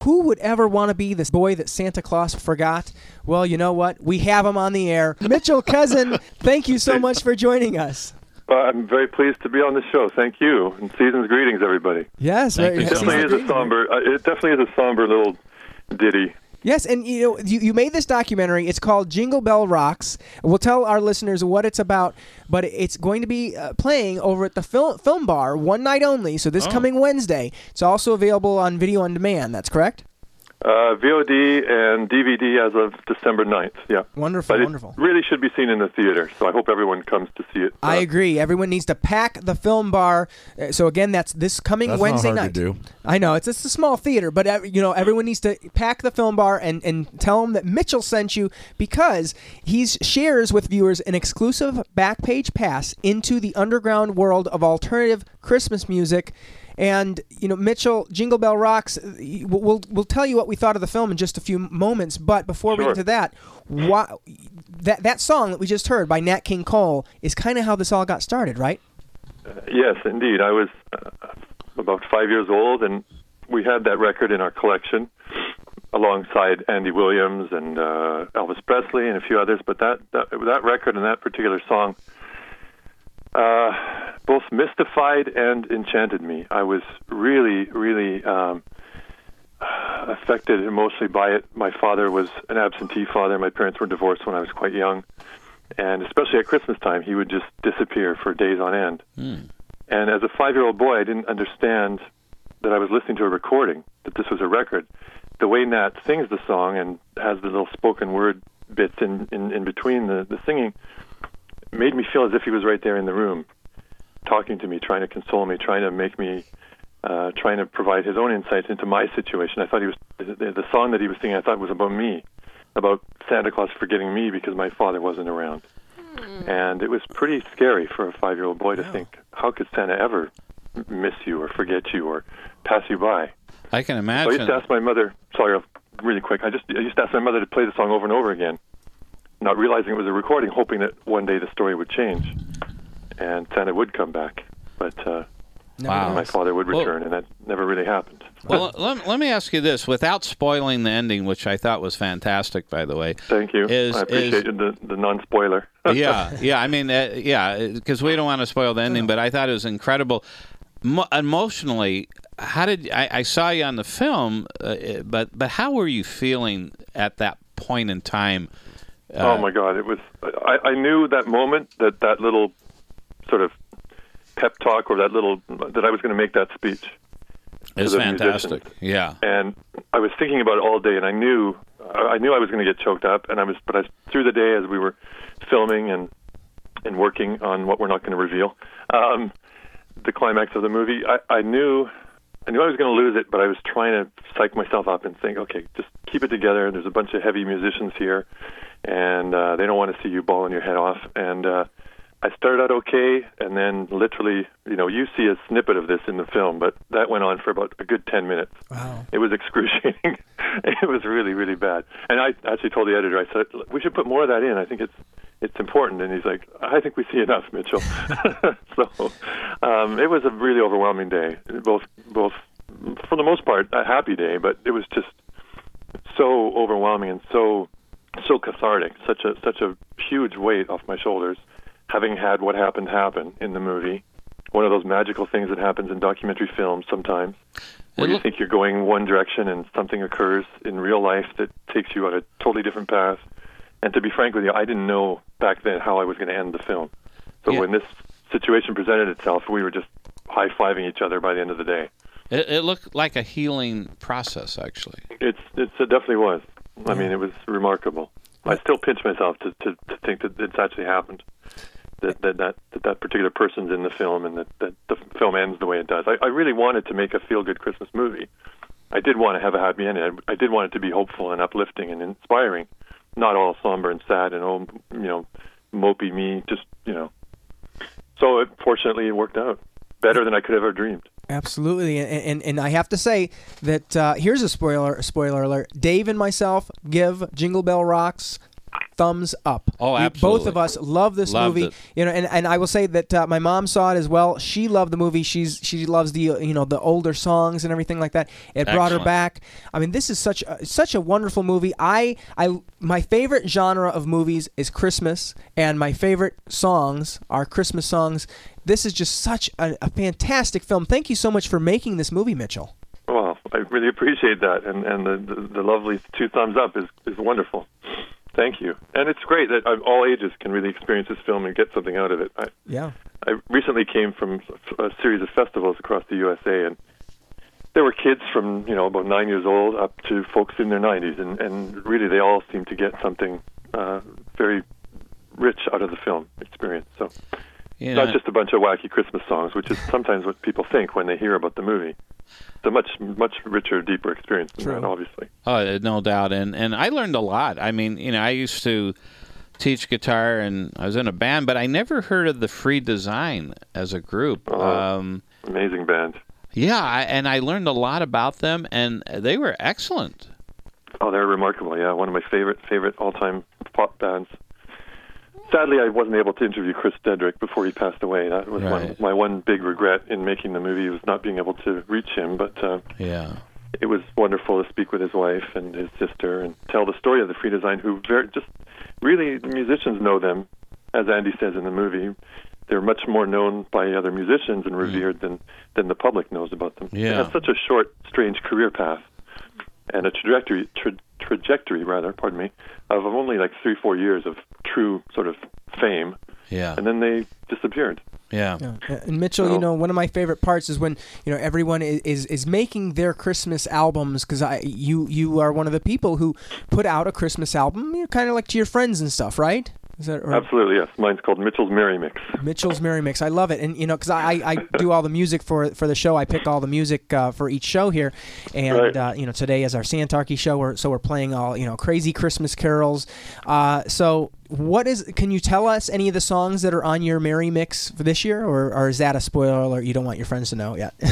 who would ever want to be this boy that Santa Claus forgot? Well, you know what? We have him on the air. Mitchell Cousin, thank you so much for joining us. I'm very pleased to be on the show. Thank you. And season's greetings, everybody. Yes. It definitely is a somber little ditty. Yes, and you made this documentary. It's called Jingle Bell Rocks. We'll tell our listeners what it's about, but it's going to be playing over at the Film Bar one night only, so this coming Wednesday. It's also available on video on demand. That's correct? VOD and DVD as of December 9th, yeah. Wonderful, but wonderful. It really should be seen in the theater, so I hope everyone comes to see it. I agree. Everyone needs to pack the Film Bar. So again, that's this coming Wednesday not hard night. to do. I know, it's a small theater, but everyone needs to pack the Film Bar and tell them that Mitchell sent you, because he shares with viewers an exclusive back-page pass into the underground world of alternative Christmas music. And, Mitchell, Jingle Bell Rocks, we'll tell you what we thought of the film in just a few moments, but before we get to that, that song that we just heard by Nat King Cole is kind of how this all got started, right? Yes, indeed. I was about 5 years old, and we had that record in our collection alongside Andy Williams and Elvis Presley and a few others, but that record and that particular song both mystified and enchanted me. I was really, really affected emotionally by it. My father was an absentee father. My parents were divorced when I was quite young. And especially at Christmas time, he would just disappear for days on end. And as a 5-year-old boy, I didn't understand that I was listening to a recording, that this was a record. The way Nat sings the song and has the little spoken word bits in between the singing made me feel as if he was right there in the room, talking to me, trying to console me, trying to make me, trying to provide his own insights into my situation. I thought the song that he was singing, I thought was about me, about Santa Claus forgetting me because my father wasn't around. And it was pretty scary for a 5-year-old boy to think, how could Santa ever miss you or forget you or pass you by? I can imagine. So I used to ask my mother, really quick, I used to ask my mother to play the song over and over again, not realizing it was a recording, hoping that one day the story would change and Santa would come back. But my father would return, and that never really happened. Well, let me ask you this, without spoiling the ending, which I thought was fantastic, by the way. Thank you. I appreciate the non-spoiler. Yeah. I mean, because we don't want to spoil the ending, but I thought it was incredible. Emotionally, how did I saw you on the film, but how were you feeling at that point in time? Oh my God! It was. I knew that moment, that little sort of pep talk, or that I was going to make that speech. It's fantastic. Yeah. And I was thinking about it all day, and I knew I was going to get choked up. But through the day, as we were filming and working on what we're not going to reveal, the climax of the movie, I knew I was going to lose it, but I was trying to psych myself up and think, okay, just keep it together. There's a bunch of heavy musicians here, and they don't want to see you bawling your head off. And I started out okay, and then literally, you see a snippet of this in the film, but that went on for about a good 10 minutes. Wow. It was excruciating. It was really, really bad. And I actually told the editor, I said, we should put more of that in. I think it's important. And he's like, I think we see enough, Mitchell. So it was a really overwhelming day, both for the most part, a happy day, but it was just so overwhelming and so cathartic, such a huge weight off my shoulders, having had what happened happen in the movie. One of those magical things that happens in documentary films sometimes, where you think you're going one direction and something occurs in real life that takes you on a totally different path. And to be frank with you, I didn't know back then how I was going to end the film. So when this situation presented itself, we were just high-fiving each other by the end of the day. It looked like a healing process, actually. It definitely was. I mean, it was remarkable. I still pinch myself to think that it's actually happened. That particular person's in the film, and that the film ends the way it does. I really wanted to make a feel-good Christmas movie. I did want to have a happy ending. I did want it to be hopeful and uplifting and inspiring, not all somber and sad and mopey me. So fortunately, it worked out better than I could have ever dreamed. Absolutely, and I have to say that here's a spoiler alert. Dave and myself give Jingle Bell Rocks thumbs up. Oh, Both absolutely. of us love this Loved movie. it. You know, and I will say that my mom saw it as well. She loved the movie. She loves the the older songs and everything like that. It brought her Excellent. back. I mean, this is such a wonderful movie. My favorite genre of movies is Christmas, and my favorite songs are Christmas songs. This is just such a fantastic film. Thank you so much for making this movie, Mitchell. Well, I really appreciate that, and the lovely 2 thumbs up is wonderful. Thank you. And it's great that all ages can really experience this film and get something out of it. Yeah. I recently came from a series of festivals across the USA, and there were kids from about 9 years old up to folks in their 90s, and really they all seemed to get something very rich out of the film experience. So not just a bunch of wacky Christmas songs, which is sometimes what people think when they hear about the movie. It's a much richer, deeper experience than that, obviously. Oh, no doubt. And I learned a lot. I mean, I used to teach guitar, and I was in a band, but I never heard of the Free Design as a group. Amazing band. Yeah, and I learned a lot about them, and they were excellent. Oh, they're remarkable, yeah. One of my favorite all-time pop bands. Sadly, I wasn't able to interview Chris Dedrick before he passed away. That was my one big regret in making the movie, was not being able to reach him. But it was wonderful to speak with his wife and his sister and tell the story of the Free Design, who really, the musicians know them, as Andy says in the movie. They're much more known by other musicians and revered than the public knows about them. Yeah. They have such a short, strange career path and a trajectory, of only like 3-4 years of true sort of fame. Yeah. And then they disappeared. Yeah. And Mitchell, one of my favorite parts is when everyone is making their Christmas albums, because you are one of the people who put out a Christmas album, kind of like to your friends and stuff, right? Is that right? Absolutely, yes. Mine's called Mitchell's Merry Mix. Mitchell's Merry Mix. I love it. And, because I do all the music for the show. I pick all the music for each show here. And, today is our Santarchy show. We're playing all, crazy Christmas carols. Can you tell us any of the songs that are on your Merry Mix for this year? Or is that a spoiler alert you don't want your friends to know yet?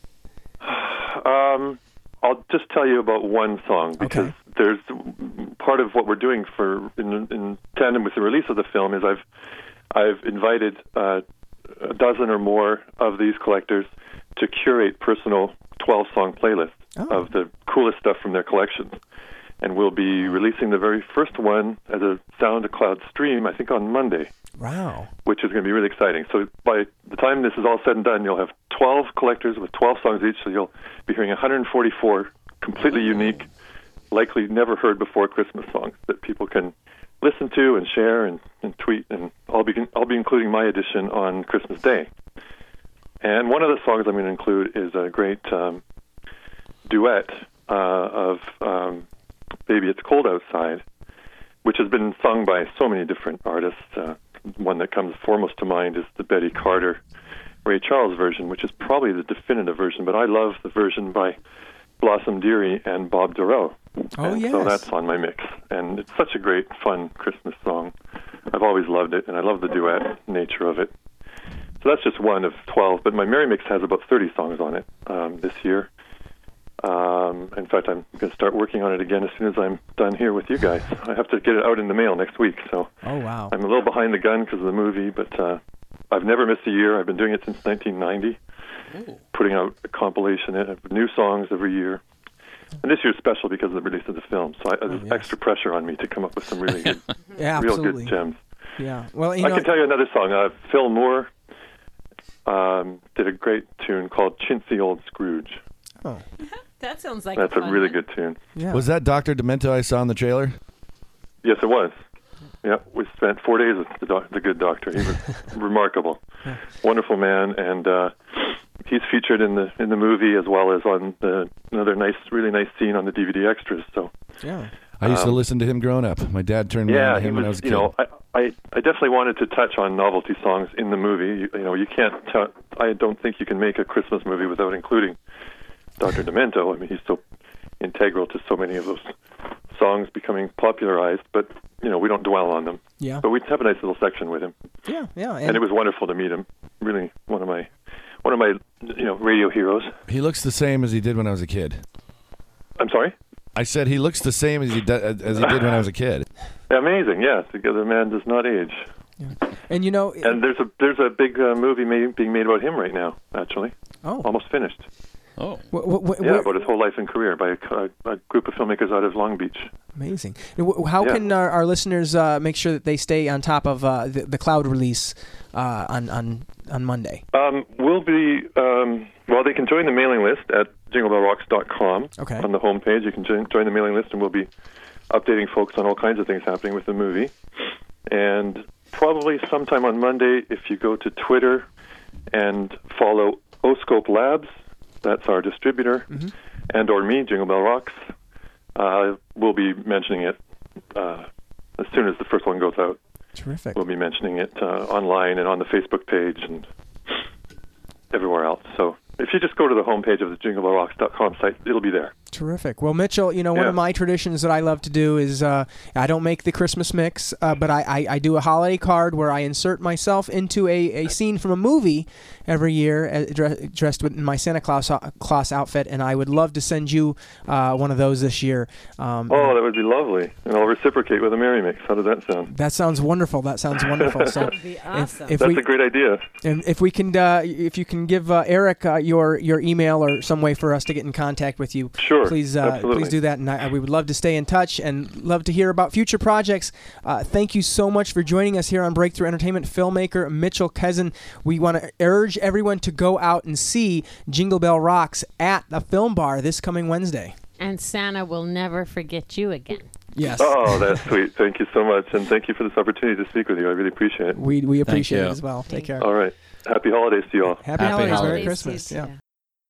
I'll just tell you about one song, because there's part of what we're doing in tandem with the release of the film is I've invited a dozen or more of these collectors to curate personal 12-song playlists of the coolest stuff from their collections. And we'll be releasing the very first one as a SoundCloud stream, I think, on Monday. Wow. Which is going to be really exciting. So by the time this is all said and done, you'll have 12 collectors with 12 songs each, so you'll be hearing 144 completely unique, likely never heard before Christmas songs that people can listen to and share and tweet, and I'll be including my edition on Christmas Day. And one of the songs I'm going to include is a great duet of Baby It's Cold Outside, which has been sung by so many different artists. One that comes foremost to mind is the Betty Carter, Ray Charles version, which is probably the definitive version, but I love the version by Blossom Dearie and Bob Durrell. So that's on my mix. And it's such a great, fun Christmas song. I've always loved it, and I love the duet nature of it. So that's just one of 12, but my Merry Mix has about 30 songs on it this year. In fact, I'm going to start working on it again as soon as I'm done here with you guys. I have to get it out in the mail next week, so I'm a little behind the gun because of the movie, but I've never missed a year. I've been doing it since 1990, putting out a compilation of new songs every year. And this year's special because of the release of the film, so there's extra pressure on me to come up with some really good, real good gems. Yeah, well, I can tell you another song. Phil Moore did a great tune called Chintzy Old Scrooge. Oh. That sounds like That's a really good tune. Yeah. Was that Dr. Demento I saw in the trailer? Yes, it was. Yeah, we spent 4 days with the good doctor. He was remarkable, wonderful man, and he's featured in the movie as well as on another really nice scene on the DVD extras. So I used to listen to him growing up. My dad turned me on to him when I was a kid. I definitely wanted to touch on novelty songs in the movie. You can't. I don't think you can make a Christmas movie without including Dr. Demento. I mean, he's so integral to so many of those songs becoming popularized, but we don't dwell on them. Yeah. But we have a nice little section with him. Yeah. And it was wonderful to meet him. Really, one of my radio heroes. He looks the same as he did when I was a kid. I'm sorry? I said he looks the same as he did when I was a kid. Amazing, yes. The man does not age. Yeah. And you know, and there's a big movie being made about him right now. Actually, almost finished. Oh, about his whole life and career by a group of filmmakers out of Long Beach. Amazing. How can our listeners make sure that they stay on top of the cloud release on Monday? We'll be they can join the mailing list at jinglebellrocks.com. Okay. On the homepage, you can join the mailing list, and we'll be updating folks on all kinds of things happening with the movie. And probably sometime on Monday, if you go to Twitter and follow Oscope Labs, that's our distributor, and or me, Jingle Bell Rocks, we'll be mentioning it as soon as the first one goes out. Terrific. We'll be mentioning it online and on the Facebook page and everywhere else. So if you just go to the homepage of the jinglebellrocks.com site, it'll be there. Terrific. Well, Mitchell, one of my traditions that I love to do is I don't make the Christmas mix, but I do a holiday card where I insert myself into a scene from a movie every year, dressed in my Santa Claus outfit, and I would love to send you one of those this year. That would be lovely, and I'll reciprocate with a Merry Mix. How does that sound? That sounds wonderful. So that would be awesome. That's a great idea. And if you can give Eric your email or some way for us to get in contact with you, sure. Please do that, and we would love to stay in touch and love to hear about future projects. Thank you so much for joining us here on Breakthrough Entertainment. Filmmaker Mitchell Kezin. We want to urge everyone to go out and see Jingle Bell Rocks at the Film Bar this coming Wednesday. And Santa will never forget you again. Yes. Oh, that's sweet. Thank you so much, and thank you for this opportunity to speak with you. I really appreciate it. We appreciate it as well. Take care. All right. Happy holidays to you all. Happy holidays. Merry Christmas. Yeah.